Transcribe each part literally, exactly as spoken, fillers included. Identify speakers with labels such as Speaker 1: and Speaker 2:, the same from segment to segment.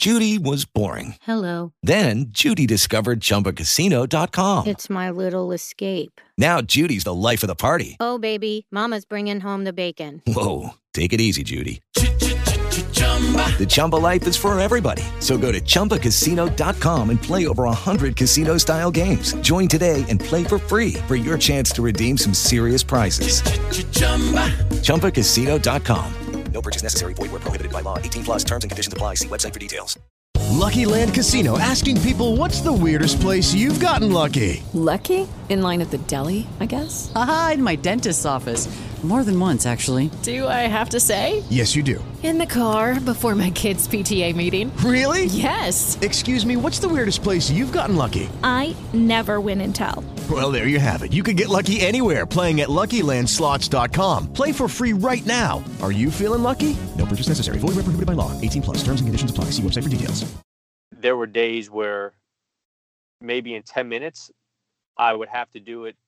Speaker 1: Judy was boring.
Speaker 2: Hello.
Speaker 1: Then Judy discovered Chumba Casino dot com.
Speaker 2: It's my little escape.
Speaker 1: Now Judy's the life of the party.
Speaker 2: Oh, baby, mama's bringing home the bacon.
Speaker 1: Whoa, take it easy, Judy. The Chumba life is for everybody. So go to Chumba Casino dot com and play over one hundred casino-style games. Join today and play for free for your chance to redeem some serious prizes. Chumba Casino dot com. No purchase necessary. Void where prohibited by law. eighteen plus terms and conditions apply. See website for details.
Speaker 3: Lucky Land Casino, asking people, what's the weirdest place you've gotten lucky?
Speaker 4: Lucky? In line at the deli, I guess?
Speaker 5: Aha, in my dentist's office. More than once, actually.
Speaker 4: Do I have to say?
Speaker 3: Yes, you do.
Speaker 4: In the car before my kids' P T A meeting.
Speaker 3: Really?
Speaker 4: Yes.
Speaker 3: Excuse me, what's the weirdest place you've gotten lucky?
Speaker 6: I never win and tell.
Speaker 3: Well, there you have it. You can get lucky anywhere, playing at Lucky Land Slots dot com. Play for free right now. Are you feeling lucky? No purchase necessary. Void where prohibited by law. eighteen plus. Terms and conditions apply. See website for details.
Speaker 7: There were days where maybe in ten minutes, I would have to do it.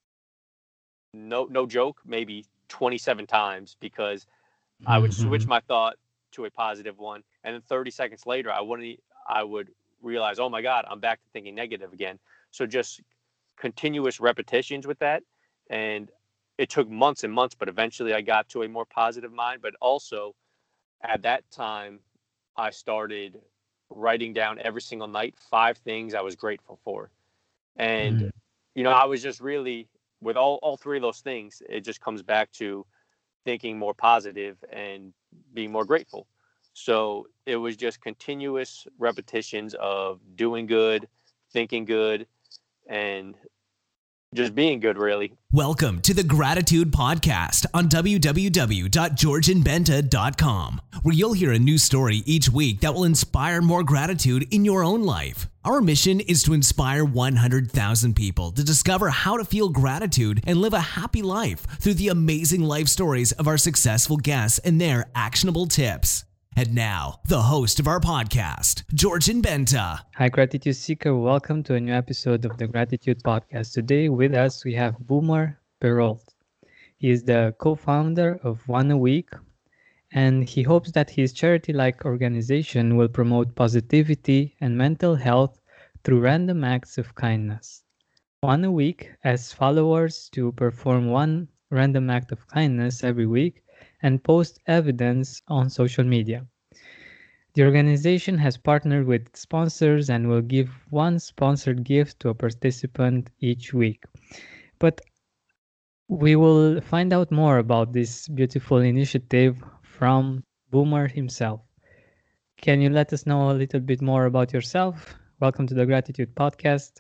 Speaker 7: No, no joke, maybe twenty-seven times, because mm-hmm. I would switch my thought to a positive one. And then thirty seconds later, I wouldn't, I would realize, oh my God, I'm back to thinking negative again. So just continuous repetitions with that. And it took months and months, but eventually I got to a more positive mind. But also at that time, I started writing down every single night five things I was grateful for. And, mm. you know, I was just really, with all, all three of those things, it just comes back to thinking more positive and being more grateful. So it was just continuous repetitions of doing good, thinking good, and just being good, really.
Speaker 8: Welcome to the Gratitude Podcast on w w w dot georgian benta dot com, where you'll hear a new story each week that will inspire more gratitude in your own life. Our mission is to inspire one hundred thousand people to discover how to feel gratitude and live a happy life through the amazing life stories of our successful guests and their actionable tips. And now, the host of our podcast, Georgian Benta.
Speaker 9: Hi, Gratitude Seeker. Welcome to a new episode of the Gratitude Podcast. Today with us, we have Boomer Perrault. He is the co-founder of One a Week, and he hopes that his charity-like organization will promote positivity and mental health through random acts of kindness. One a Week asks followers to perform one random act of kindness every week and post evidence on social media. The organization has partnered with sponsors and will give one sponsored gift to a participant each week. But we will find out more about this beautiful initiative from Boomer himself. Can you let us know a little bit more about yourself? Welcome to the Gratitude Podcast.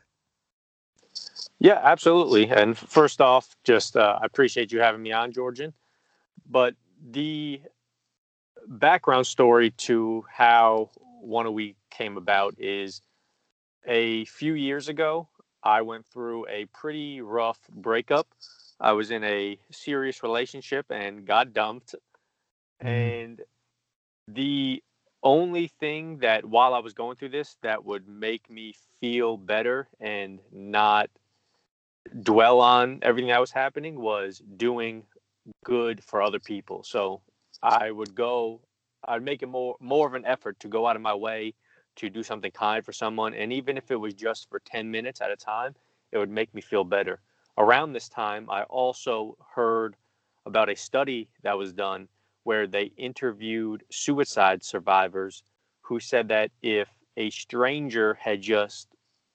Speaker 7: Yeah, absolutely. And first off, just uh, I appreciate you having me on, Georgian. But the background story to how One a Week came about is a few years ago, I went through a pretty rough breakup. I was in a serious relationship and got dumped. Mm. And the only thing that while I was going through this that would make me feel better and not dwell on everything that was happening was doing good for other people. So I would go, I'd make it more, more of an effort to go out of my way to do something kind for someone. And even if it was just for ten minutes at a time, it would make me feel better. Around this time, I also heard about a study that was done where they interviewed suicide survivors who said that if a stranger had just,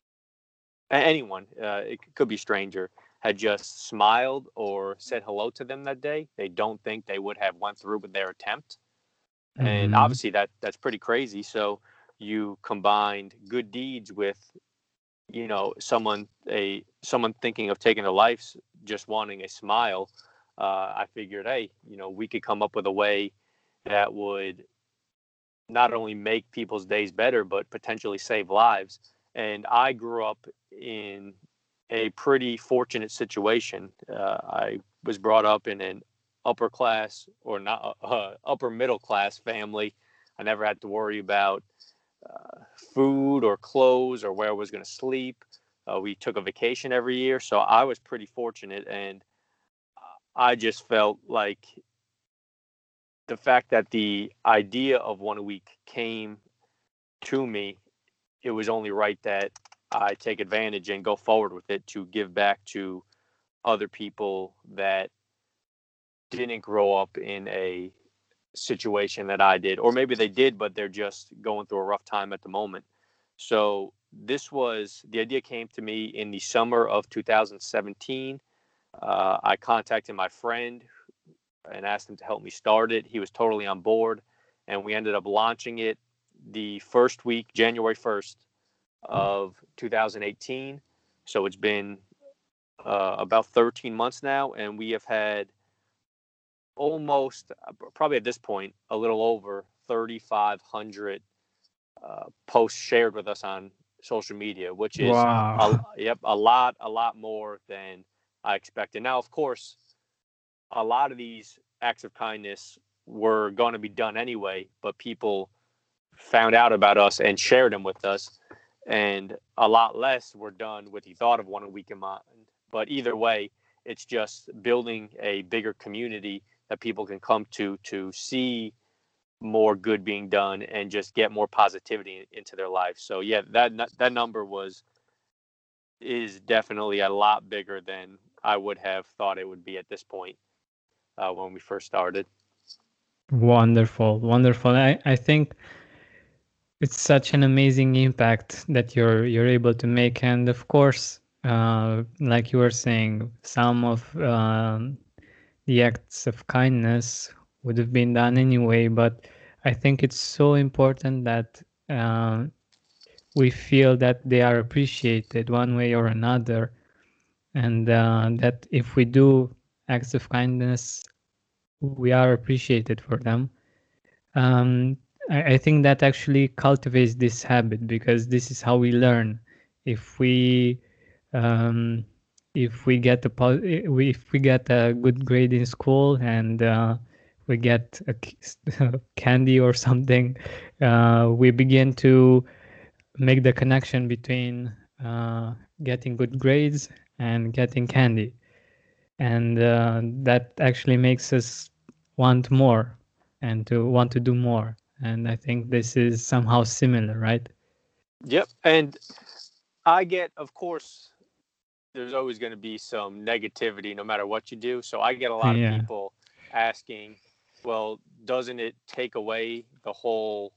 Speaker 7: anyone, uh, it could be stranger, had just smiled or said hello to them that day, they don't think they would have went through with their attempt. Mm-hmm. And obviously that that's pretty crazy. So you combined good deeds with, you know, someone a someone thinking of taking their life, just wanting a smile. Uh, I figured, hey, you know, we could come up with a way that would not only make people's days better, but potentially save lives. And I grew up in a pretty fortunate situation. Uh, I was brought up in an upper class or not uh, upper middle class family. I never had to worry about uh, food or clothes or where I was going to sleep. Uh, we took a vacation every year. So I was pretty fortunate. And I just felt like the fact that the idea of One a Week came to me, it was only right that I take advantage and go forward with it to give back to other people that didn't grow up in a situation that I did, or maybe they did, but they're just going through a rough time at the moment. So this was, the idea came to me in the summer of two thousand seventeen. Uh, I contacted my friend and asked him to help me start it. He was totally on board, and we ended up launching it the first week, January first of two thousand eighteen. So it's been uh, about thirteen months now, and we have had almost, probably at this point, a little over thirty-five hundred uh, posts shared with us on social media, which is
Speaker 9: Wow.
Speaker 7: a, yep, a lot, a lot more than I expected. Now, of course, a lot of these acts of kindness were going to be done anyway, but people found out about us and shared them with us, and a lot less were done with the thought of One a Week in mind. But either way, it's just building a bigger community that people can come to to see more good being done and just get more positivity into their life. So yeah, that that number was is definitely a lot bigger than I would have thought it would be at this point uh, when we first started.
Speaker 9: Wonderful, wonderful. I, I think it's such an amazing impact that you're you're able to make, and of course, uh, like you were saying, some of um, the acts of kindness would have been done anyway, but I think it's so important that uh, we feel that they are appreciated one way or another, and uh, that if we do acts of kindness, we are appreciated for them. Um, I, I think that actually cultivates this habit, because this is how we learn. If we um, if we get a if we get a good grade in school and uh, we get a candy or something, uh, we begin to make the connection between uh, getting good grades and getting candy, and uh, that actually makes us want more and to want to do more. And I think this is somehow similar, right?
Speaker 7: Yep. And I get, of course, there's always going to be some negativity no matter what you do. So I get a lot
Speaker 9: Yeah.
Speaker 7: of people asking, well, doesn't it take away the whole,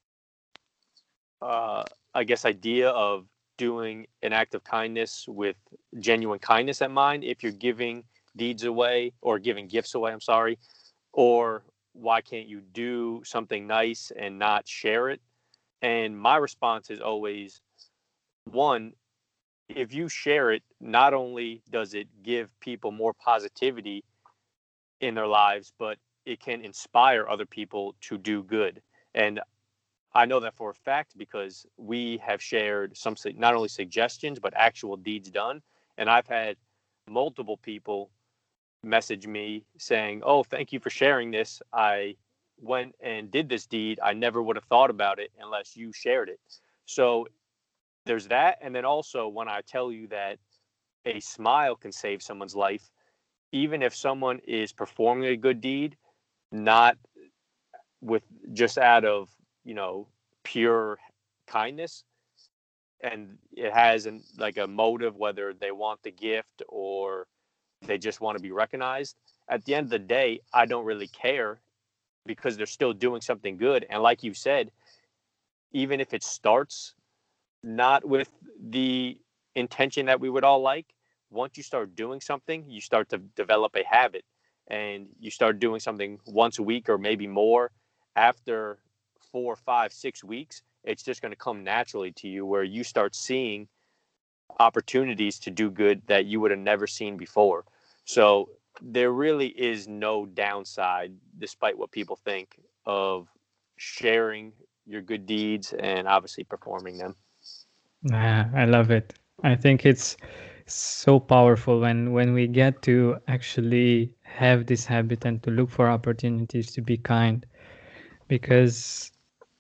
Speaker 7: uh, I guess, idea of doing an act of kindness with genuine kindness at mind if you're giving deeds away or giving gifts away, I'm sorry, or why can't you do something nice and not share it? And my response is always, one, if you share it, not only does it give people more positivity in their lives, but it can inspire other people to do good. And I know that for a fact because we have shared some, not only suggestions, but actual deeds done. And I've had multiple people message me saying, oh, thank you for sharing this. I went and did this deed. I never would have thought about it unless you shared it. So there's that. And then also when I tell you that a smile can save someone's life, even if someone is performing a good deed, not with just out of, you know, pure kindness, and it has an, like a motive, whether they want the gift or they just want to be recognized. At the end of the day, I don't really care because they're still doing something good. And like you said, even if it starts not with the intention that we would all like, once you start doing something, you start to develop a habit, and you start doing something once a week or maybe more. After four, five, six weeks, it's just going to come naturally to you where you start seeing opportunities to do good that you would have never seen before. So there really is no downside, despite what people think, of sharing your good deeds and obviously performing them.
Speaker 9: Ah, I love it. I think it's so powerful when when we get to actually have this habit and to look for opportunities to be kind, because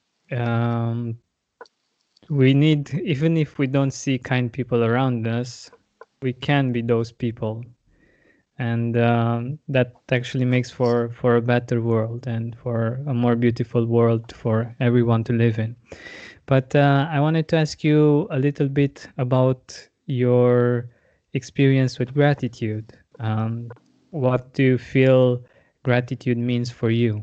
Speaker 9: um, we need, even if we don't see kind people around us, we can be those people, and um, that actually makes for for a better world and for a more beautiful world for everyone to live in. But uh, I wanted to ask you a little bit about your experience with gratitude. Um, what do you feel gratitude means for you?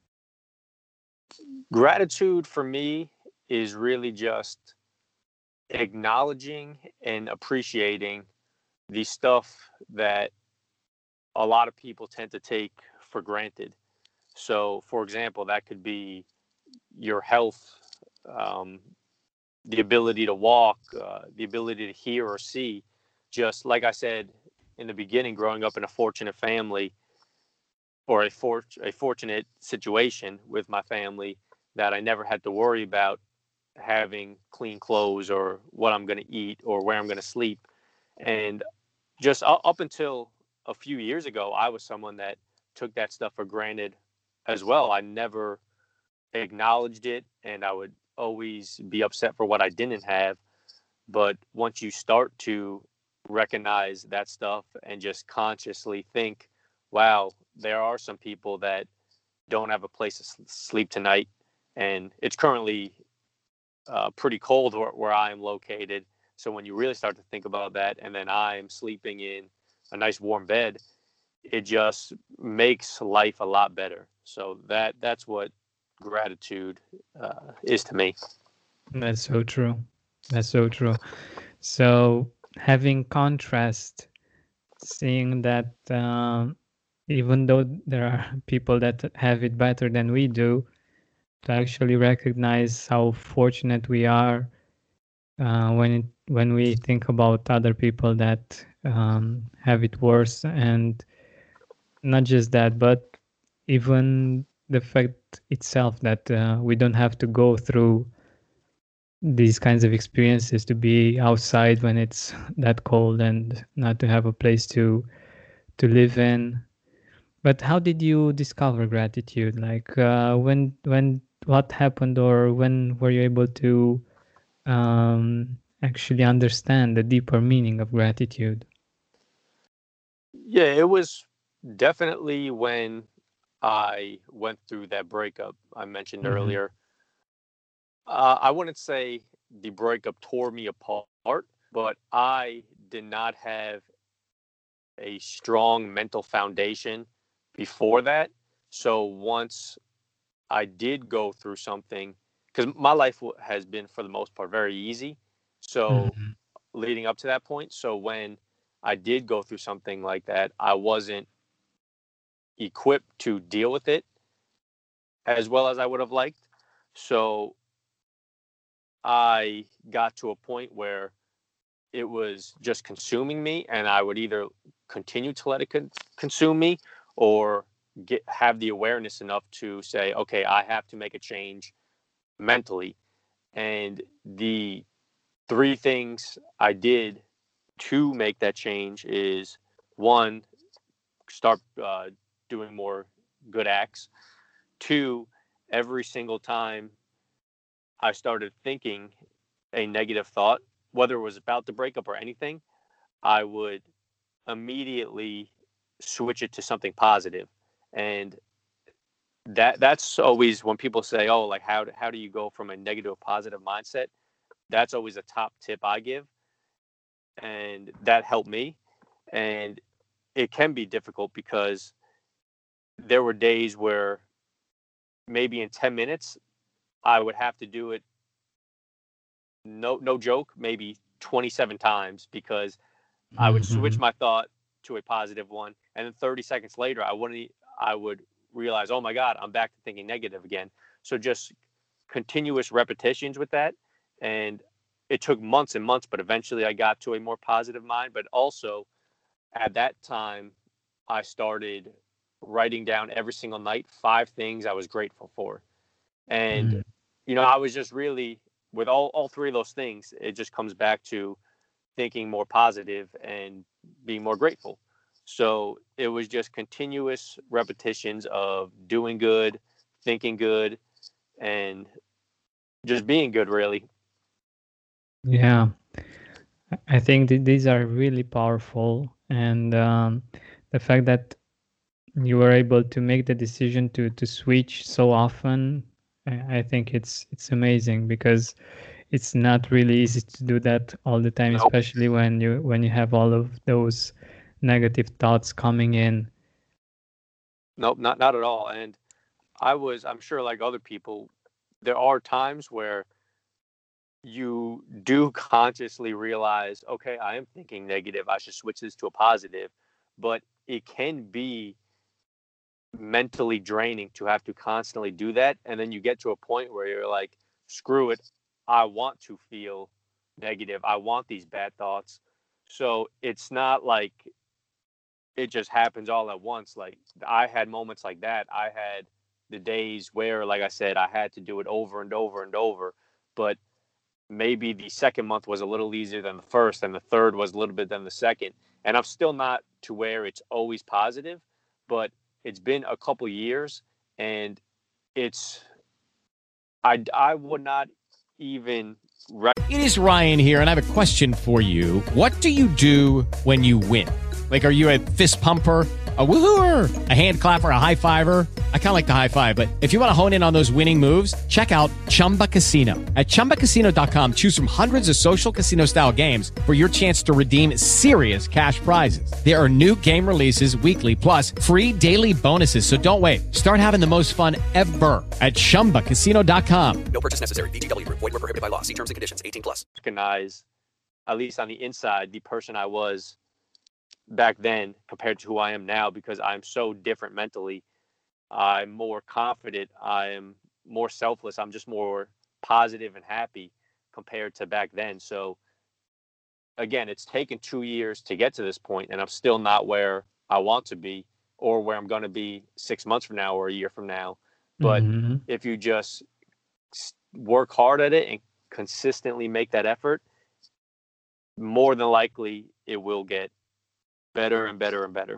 Speaker 7: Gratitude for me is really just acknowledging and appreciating the stuff that a lot of people tend to take for granted. So, for example, that could be your health, um, the ability to walk, uh, the ability to hear or see. Just like I said in the beginning, growing up in a fortunate family or a, for- a fortunate situation with my family, that I never had to worry about having clean clothes or what I'm going to eat or where I'm going to sleep. And just up until a few years ago, I was someone that took that stuff for granted as well. I never acknowledged it, and I would always be upset for what I didn't have. But once you start to recognize that stuff and just consciously think, wow, there are some people that don't have a place to sleep tonight, and it's currently uh, pretty cold where, where I am located. So when you really start to think about that, and then I'm sleeping in a nice warm bed, it just makes life a lot better. So that that's what gratitude uh, is to me.
Speaker 9: That's so true. That's so true. So having contrast, seeing that um, even though there are people that have it better than we do, to actually recognize how fortunate we are uh, when it, when we think about other people that um, have it worse, and not just that, but even the fact itself that uh, we don't have to go through these kinds of experiences to be outside when it's that cold and not to have a place to to live in. But how did you discover gratitude? Like uh, when when what happened, or when were you able to um, actually understand the deeper meaning of gratitude?
Speaker 7: Yeah, it was definitely when I went through that breakup I mentioned
Speaker 9: Mm-hmm.
Speaker 7: earlier. Uh, I wouldn't say the breakup tore me apart, but I did not have a strong mental foundation before that. So once I did go through something, because my life has been for the most part very easy. So
Speaker 9: Mm-hmm.
Speaker 7: leading up to that point, so when I did go through something like that, I wasn't equipped to deal with it as well as I would have liked. So I got to a point where it was just consuming me, and I would either continue to let it con- consume me or get have the awareness enough to say, okay, I have to make a change mentally. And the three things I did to make that change is, one, start uh, doing more good acts. Two, every single time I started thinking a negative thought, whether it was about the breakup or anything, I would immediately switch it to something positive. And that that's always when people say, oh, like how, how do you go from a negative to positive mindset? That's always a top tip I give. And that helped me. And it can be difficult because there were days where maybe in ten minutes, I would have to do it. No, no joke, maybe twenty-seven times, because I would
Speaker 9: Mm-hmm.
Speaker 7: switch my thought to a positive one, and then thirty seconds later, I wouldn't. I would realize, oh my God, I'm back to thinking negative again. So just continuous repetitions with that, and it took months and months, but eventually I got to a more positive mind. But also at that time, I started writing down every single night five things I was grateful for, and you know, I was just really with all all three of those things. It just comes back to thinking more positive and being more grateful. So it was just continuous repetitions of doing good, thinking good, and just being good, really.
Speaker 9: Yeah, I think that these are really powerful, and um, the fact that you were able to make the decision to to switch so often I, I think it's it's amazing because it's not really easy to do that all the time,
Speaker 7: Nope.
Speaker 9: especially when you when you have all of those negative thoughts coming in.
Speaker 7: Nope, not not at all. And I was, I'm sure, like other people, there are times where you do consciously realize, okay, I am thinking negative. I should switch this to a positive. But it can be mentally draining to have to constantly do that. And then you get to a point where you're like, screw it. I want to feel negative. I want these bad thoughts. So it's not like it just happens all at once. Like I had moments like that. I had the days where, like I said, I had to do it over and over and over. But maybe the second month was a little easier than the first, and the third was a little bit than the second. And I'm still not to where it's always positive, but it's been a couple years, and it's, I, I would not even. Re-
Speaker 10: It is Ryan here, and I have a question for you. What do you do when you win? Like, are you a fist pumper, a woohooer, a hand clapper, a high fiver? I kind of like the high five, but if you want to hone in on those winning moves, check out Chumba Casino. At chumba casino dot com, choose from hundreds of social casino style games for your chance to redeem serious cash prizes. There are new game releases weekly, plus free daily bonuses. So don't wait. Start having the most fun ever at chumba casino dot com.
Speaker 1: No purchase necessary. V G W Group. Void where prohibited by law. See terms and conditions. eighteen plus.
Speaker 7: Recognize, at least on the inside, the person I was back then compared to who I am now, because I'm so different mentally. I'm more confident. I'm more selfless. I'm just more positive and happy compared to back then. So again, it's taken two years to get to this point, and I'm still not where I want to be or where I'm going to be six months from now or a year from now. But
Speaker 9: Mhm.
Speaker 7: if you just work hard at it and consistently make that effort, more than likely it will get better and better and better.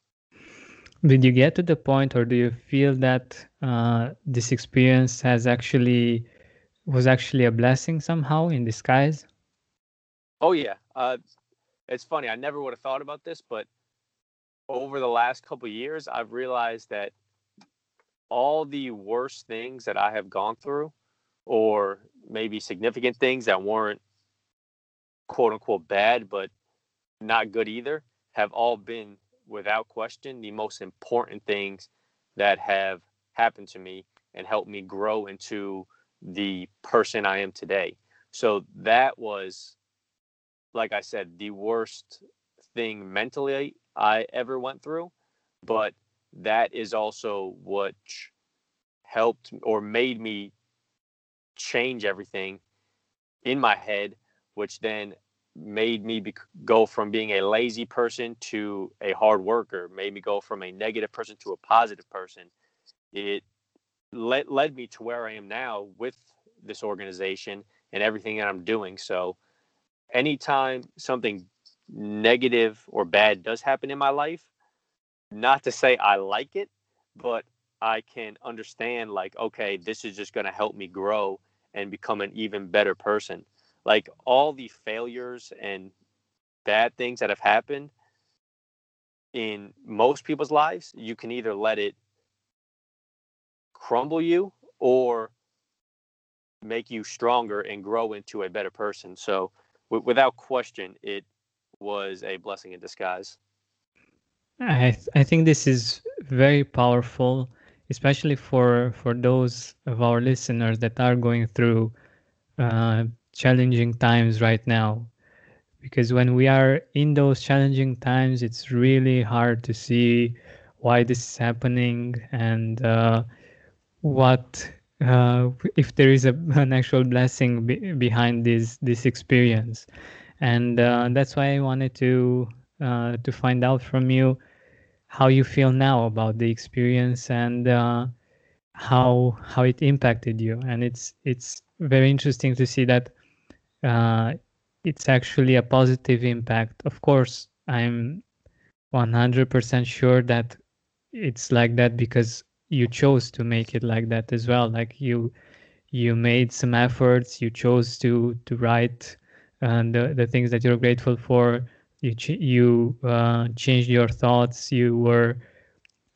Speaker 9: Did you get to the point, or do you feel that uh, this experience has actually was actually a blessing somehow in disguise?
Speaker 7: Oh, yeah. Uh, it's funny. I never would have thought about this, but over the last couple of years, I've realized that all the worst things that I have gone through, or maybe significant things that weren't quote unquote bad, but not good either, have all been, without question, the most important things that have happened to me and helped me grow into the person I am today. So that was, like I said, the worst thing mentally I ever went through. But that is also what helped or made me change everything in my head, which then made me be- go from being a lazy person to a hard worker, made me go from a negative person to a positive person. It led, led me to where I am now with this organization and everything that I'm doing. So anytime something negative or bad does happen in my life, not to say I like it, but I can understand, like, okay, this is just going to help me grow and become an even better person. Like all the failures and bad things that have happened in most people's lives, you can either let it crumble you or make you stronger and grow into a better person. So w- without question, it was a blessing in disguise.
Speaker 9: I th- I think this is very powerful, especially for for those of our listeners that are going through uh, challenging times right now. Because when we are in those challenging times, it's really hard to see why this is happening and uh, what uh, if there is a, an actual blessing be- behind this this experience. And uh, that's why I wanted to uh, to find out from you how you feel now about the experience and uh, how how it impacted you. And it's it's very interesting to see that uh, it's actually a positive impact. Of course, I'm one hundred percent sure that it's like that because you chose to make it like that as well. Like you you made some efforts, you chose to to write uh, the the things that you're grateful for. You ch- you uh, changed your thoughts. You were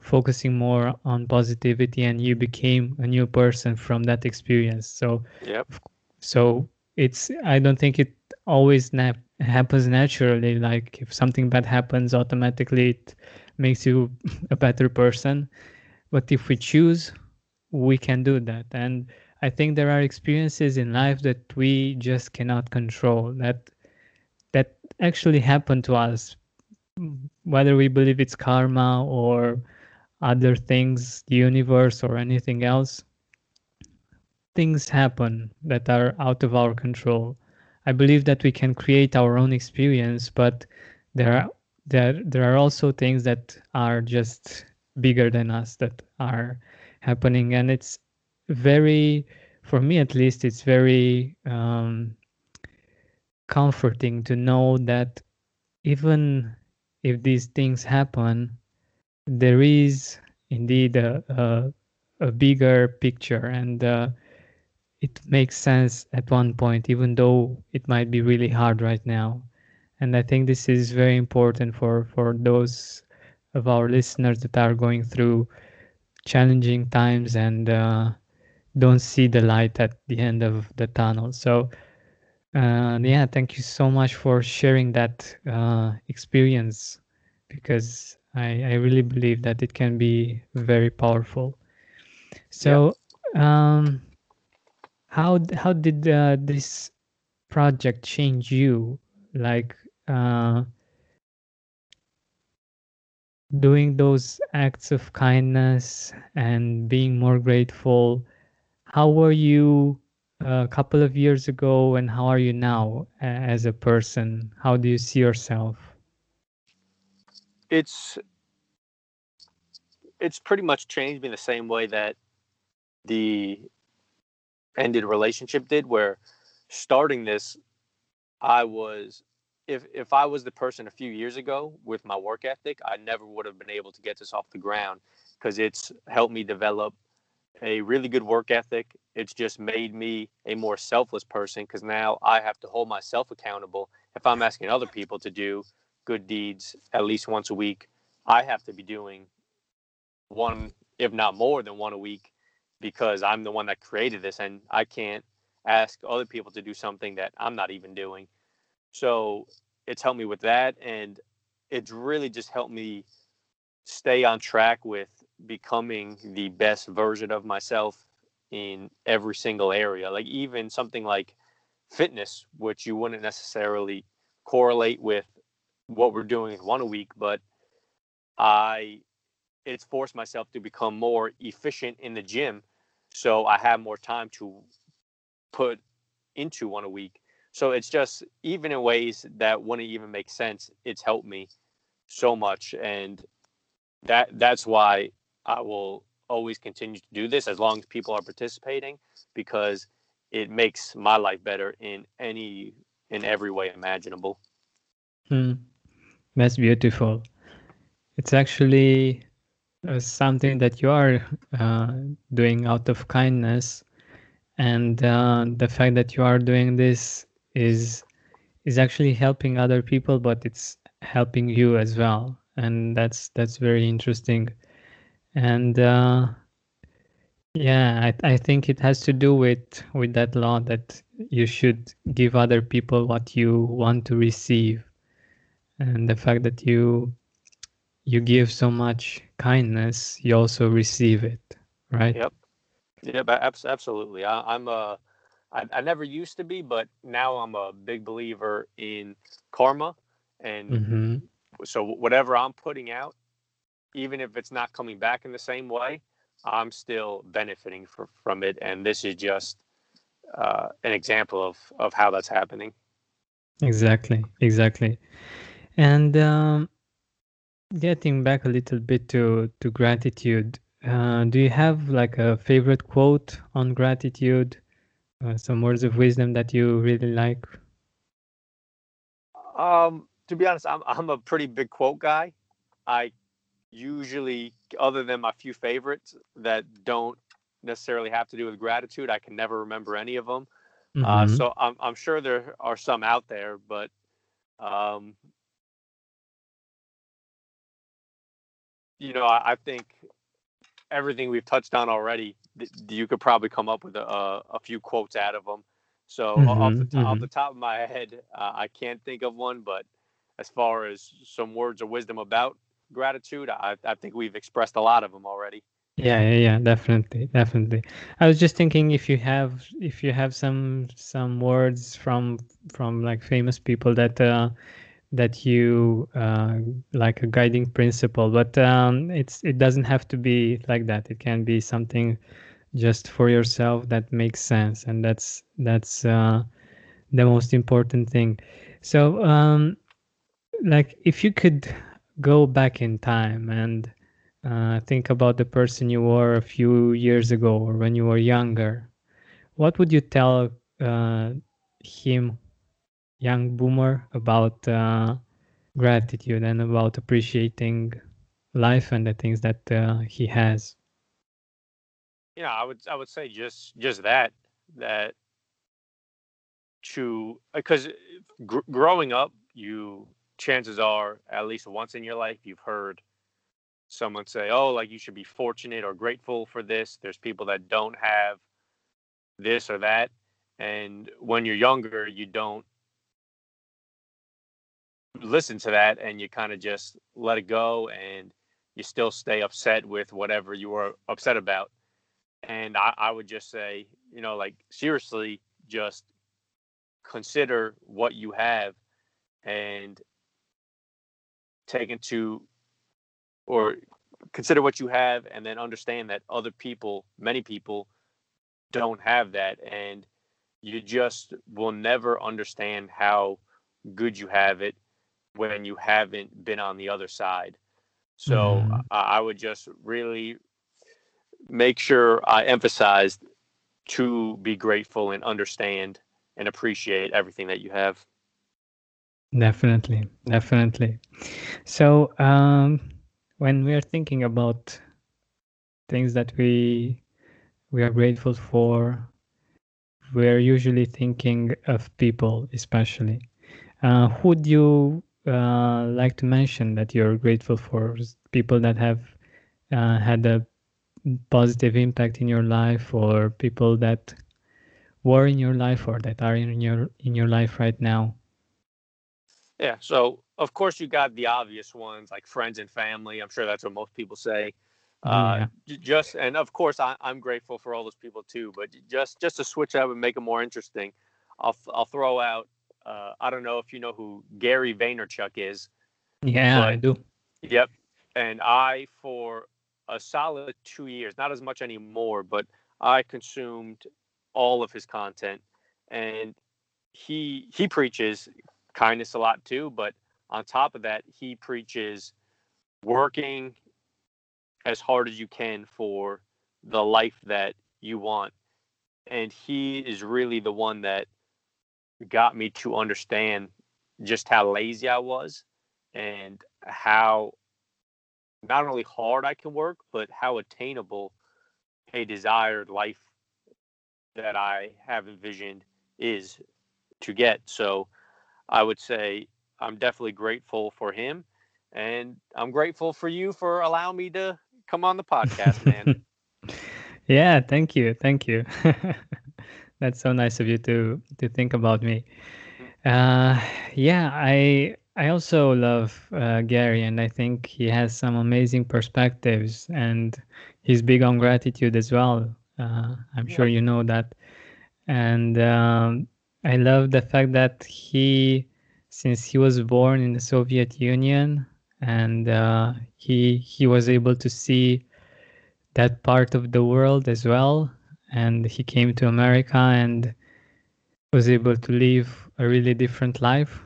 Speaker 9: focusing more on positivity, and you became a new person from that experience. So
Speaker 7: Yep.
Speaker 9: so it's I don't think it always na- happens naturally. Like if something bad happens, automatically it makes you a better person. But if we choose, we can do that. And I think there are experiences in life that we just cannot control, that that actually happen to us, whether we believe it's karma or other things, the universe or anything else. Things happen that are out of our control. I believe that we can create our own experience, but there are there there are also things that are just bigger than us that are happening, and it's very, for me at least, it's very um, comforting to know that even if these things happen, there is indeed a a, a bigger picture, and uh, it makes sense at one point, even though it might be really hard right now. And I think this is very important for for those of our listeners that are going through challenging times and uh, don't see the light at the end of the tunnel. So uh, yeah, thank you so much for sharing that uh, experience, because I, I really believe that it can be very powerful.
Speaker 7: Yep.
Speaker 9: So um, how d- how did uh, this project change you? Like uh, doing those acts of kindness and being more grateful. How were you a couple of years ago, and how are you now a- as a person? How do you see yourself?
Speaker 7: It's it's pretty much changed me the same way that the ended relationship did, where starting this, I was, if if I was the person a few years ago with my work ethic, I never would have been able to get this off the ground, because it's helped me develop a really good work ethic. It's just made me a more selfless person, because now I have to hold myself accountable. If I'm asking other people to do good deeds at least once a week, I have to be doing one, if not more than one a week, because I'm the one that created this, and I can't ask other people to do something that I'm not even doing. So it's helped me with that, and it's really just helped me stay on track with becoming the best version of myself in every single area. Like even something like fitness, which you wouldn't necessarily correlate with what we're doing one a week, but I it's forced myself to become more efficient in the gym, so I have more time to put into one a week. So it's just, even in ways that wouldn't even make sense, it's helped me so much, and that that's why I will always continue to do this as long as people are participating, because it makes my life better in any in every way imaginable.
Speaker 9: Hmm, that's beautiful. It's actually uh, something that you are uh, doing out of kindness, and uh, the fact that you are doing this is is actually helping other people, but it's helping you as well, and that's that's very interesting. And uh, yeah, I, I think it has to do with with that law that you should give other people what you want to receive, and the fact that you you give so much kindness, you also receive it, right?
Speaker 7: Yep. Yep. abs- Absolutely. I, I'm a. I, I never used to be, but now I'm a big believer in karma, and
Speaker 9: Mm-hmm.
Speaker 7: so whatever I'm putting out, even if it's not coming back in the same way, I'm still benefiting for, from it. And this is just uh, an example of, of how that's happening.
Speaker 9: Exactly, exactly. And um, getting back a little bit to to gratitude, uh, do you have like a favorite quote on gratitude, uh, some words of wisdom that you really like?
Speaker 7: Um, to be honest, I'm, I'm a pretty big quote guy. I usually, other than my few favorites that don't necessarily have to do with gratitude, I can never remember any of them. Uh,
Speaker 9: Mm-hmm.
Speaker 7: so I'm, I'm sure there are some out there, but um, you know, I, I think everything we've touched on already, th- you could probably come up with a, a, a few quotes out of them. So
Speaker 9: Mm-hmm,
Speaker 7: off the, to- off
Speaker 9: mm-hmm.
Speaker 7: the top of my head, uh, I can't think of one, but as far as some words of wisdom about gratitude, I, I think we've expressed a lot of them already.
Speaker 9: Yeah, yeah, yeah, definitely, definitely. I was just thinking if you have if you have some some words from from like famous people that uh that you uh like a guiding principle, but um it's it doesn't have to be like that. It can be something just for yourself that makes sense, and that's that's uh the most important thing. So um like if you could go back in time and uh, think about the person you were a few years ago or when you were younger, what would you tell uh, him, young Boomer, about uh, gratitude and about appreciating life and the things that uh, he has?
Speaker 7: Yeah, I would I would say just just that that to because gr- growing up, you chances are at least once in your life you've heard someone say, "Oh, like you should be fortunate or grateful for this." There's people that don't have this or that, and when you're younger, you don't listen to that, and you kind of just let it go, and you still stay upset with whatever you were upset about. And I, I would just say, you know, like seriously, just consider what you have and take into or consider what you have and then understand that other people, many people, don't have that, and you just will never understand how good you have it when you haven't been on the other side. So
Speaker 9: Mhm.
Speaker 7: I, I would just really make sure I emphasize to be grateful and understand and appreciate everything that you have.
Speaker 9: Definitely, definitely. So, um, when we are thinking about things that we we are grateful for, we're usually thinking of people, especially. Uh, who would you uh, like to mention that you're grateful for? S- People that have uh, had a positive impact in your life, or people that were in your life, or that are in your in your life right now?
Speaker 7: Yeah. So, of course, you got the obvious ones like friends and family. I'm sure that's what most people say. Uh,
Speaker 9: Yeah.
Speaker 7: j- just and of course, I, I'm grateful for all those people too. But j- just just to switch up and make it more interesting, I'll f- I'll throw out. Uh, I don't know if you know who Gary Vaynerchuk is,
Speaker 9: Yeah, I
Speaker 7: but
Speaker 9: do.
Speaker 7: yep. And I for a solid two years, not as much anymore, but I consumed all of his content, and he he preaches kindness a lot too, but on top of that, he preaches working as hard as you can for the life that you want. And he is really the one that got me to understand just how lazy I was and how not only hard I can work, but how attainable a desired life that I have envisioned is to get. So I would say I'm definitely grateful for him, and I'm grateful for you for allowing me to come on the podcast, man.
Speaker 9: Yeah, thank you, thank you. That's so nice of you to to think about me. Uh, yeah, I I also love uh, Gary, and I think he has some amazing perspectives, and he's big on gratitude as well. Uh, I'm sure
Speaker 7: Yep.
Speaker 9: you know that. And um, I love the fact that he, since he was born in the Soviet Union, and uh, he he was able to see that part of the world as well, and he came to America and was able to live a really different life.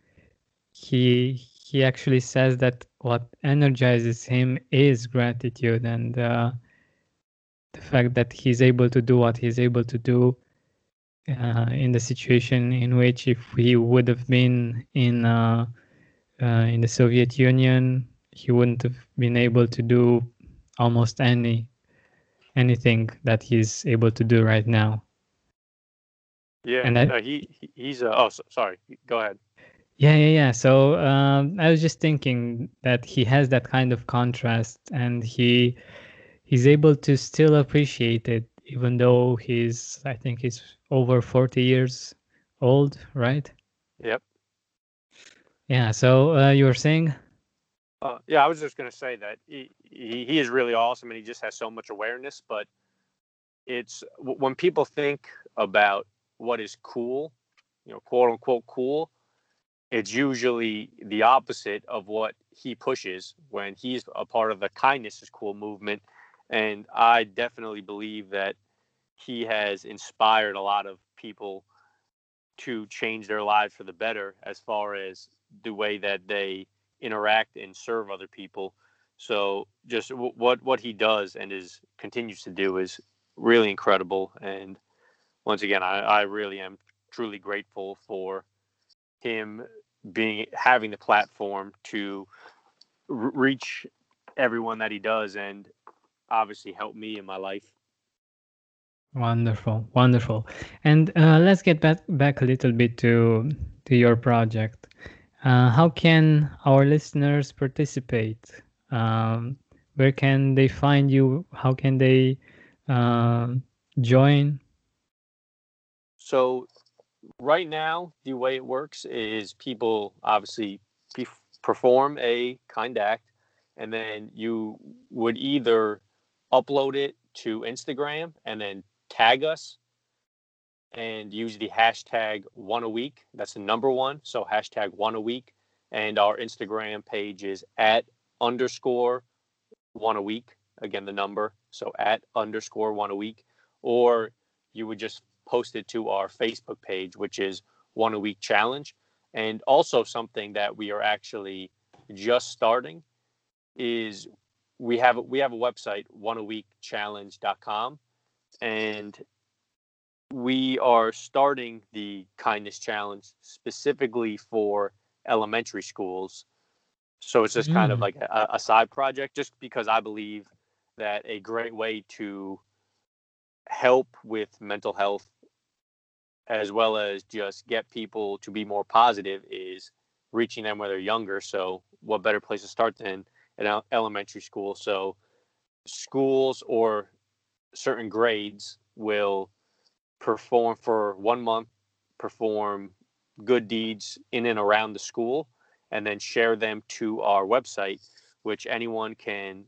Speaker 9: He he actually says that what energizes him is gratitude, and uh, the fact that he's able to do what he's able to do uh, in the situation in which if he would have been in uh, uh, in the Soviet Union, he wouldn't have been able to do almost any anything that he's able to do right now.
Speaker 7: Yeah,
Speaker 9: And I,
Speaker 7: no, he he- he's uh, oh so, sorry. Go ahead.
Speaker 9: Yeah, yeah, yeah. So um, I was just thinking that he has that kind of contrast, and he he's able to still appreciate it, even though he's, I think he's over forty years old, right?
Speaker 7: Yep.
Speaker 9: Yeah. So uh, you were saying?
Speaker 7: Uh, yeah, I was just going to say that he, he he is really awesome, and he just has so much awareness. But it's when people think about what is cool, you know, quote unquote cool, it's usually the opposite of what he pushes when he's a part of the kindness is cool movement. And I definitely believe that he has inspired a lot of people to change their lives for the better as far as the way that they interact and serve other people. So just w- what what he does and is continues to do is really incredible. And once again, I, I really am truly grateful for him being having the platform to r- reach everyone that he does and obviously help me in my life.
Speaker 9: Wonderful, wonderful. And uh, let's get back back a little bit to to your project. Uh, how can our listeners participate? Um, where can they find you? How can they um join?
Speaker 7: So right now, the way it works is people obviously pe- perform a kind act, and then you would either upload it to Instagram and then tag us and use the hashtag one a week. That's the number one. So hashtag one a week. And our Instagram page is at underscore one a week. Again, the number. So at underscore one a week. Or you would just post it to our Facebook page, which is one a week challenge. And also something that we are actually just starting is we have we have a website, one a week challenge dot com, and we are starting the kindness challenge specifically for elementary schools. So it's just kind of
Speaker 9: Mm.
Speaker 7: like a, a side project, just because I believe that a great way to help with mental health as well as just get people to be more positive is reaching them when they're younger. So what better place to start than an elementary school? So schools or certain grades will perform for one month, perform good deeds in and around the school, and then share them to our website, which anyone can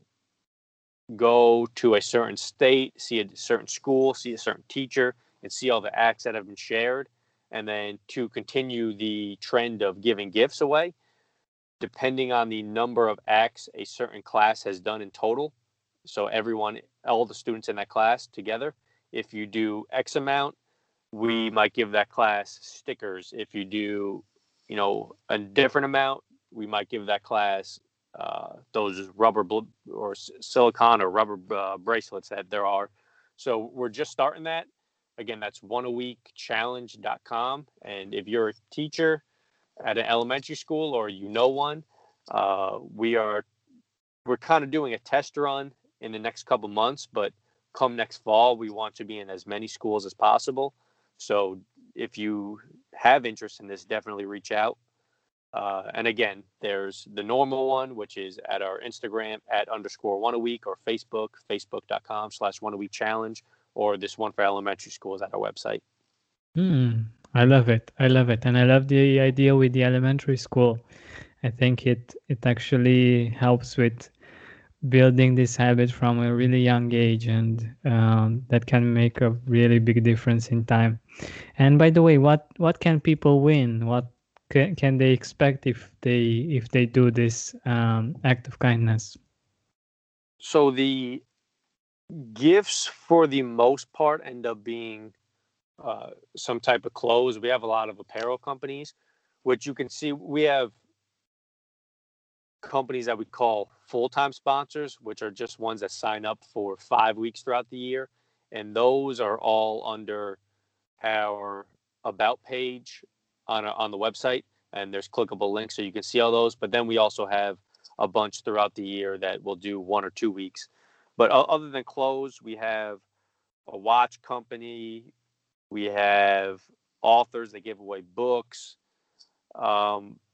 Speaker 7: go to a certain state, see a certain school, see a certain teacher, and see all the acts that have been shared. And then to continue the trend of giving gifts away, depending on the number of acts a certain class has done in total. So everyone, all the students in that class together, if you do X amount, we might give that class stickers. If you do, you know, a different amount, we might give that class uh, those rubber bl- or silicone or rubber uh, bracelets that there are. So we're just starting that. Again, that's one a week challenge dot com. And if you're a teacher at an elementary school or you know one, uh, we are we're kind of doing a test run in the next couple months, but come next fall, we want to be in as many schools as possible. So if you have interest in this, definitely reach out. Uh, and again, there's the normal one, which is at our Instagram at underscore one a week, or Facebook, facebook.com slash one a week challenge, or this one for elementary schools at our website.
Speaker 9: Hmm. I love it. I love it, and I love the idea with the elementary school. I think it it actually helps with building this habit from a really young age, and um, that can make a really big difference in time. And by the way, what what can people win? What can, can they expect if they if they do this um, act of kindness?
Speaker 7: So the gifts, for the most part, end up being uh, some type of clothes. We have a lot of apparel companies, which you can see we have companies that we call full-time sponsors, which are just ones that sign up for five weeks throughout the year. And those are all under our about page on, a, on the website. And there's clickable links so you can see all those. But then we also have a bunch throughout the year that will do one or two weeks. But other than clothes, we have a watch company. We have authors that give away books. Um,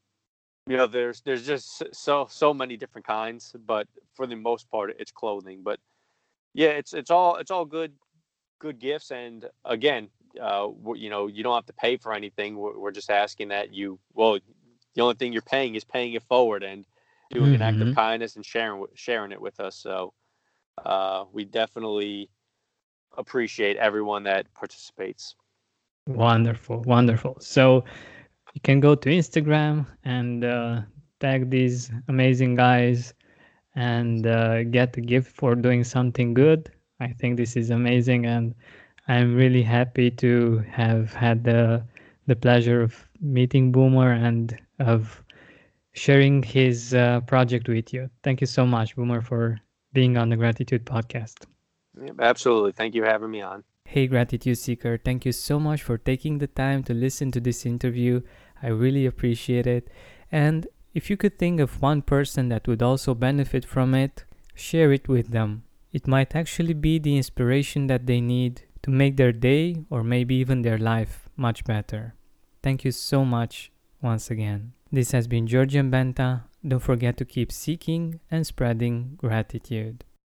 Speaker 7: you know, there's there's just so so many different kinds, but for the most part, it's clothing. But yeah, it's it's all it's all good good gifts. And again, uh, you know, you don't have to pay for anything. We're, we're just asking that you. Well, the only thing you're paying is paying it forward and doing mm-hmm. an act of kindness and sharing sharing it with us. So uh, we definitely appreciate everyone that participates.
Speaker 9: Wonderful, wonderful. So you can go to Instagram and uh, tag these amazing guys and uh, get a gift for doing something good. I think this is amazing, and I'm really happy to have had the the pleasure of meeting Boomer and of sharing his uh, project with you. Thank you so much, Boomer, for being on the Gratitude Podcast.
Speaker 7: Yeah, absolutely. Thank you for having me on.
Speaker 9: Hey, Gratitude Seeker. Thank you so much for taking the time to listen to this interview. I really appreciate it. And if you could think of one person that would also benefit from it, share it with them. It might actually be the inspiration that they need to make their day or maybe even their life much better. Thank you so much once again. This has been Georgian Benta. Don't forget to keep seeking and spreading gratitude.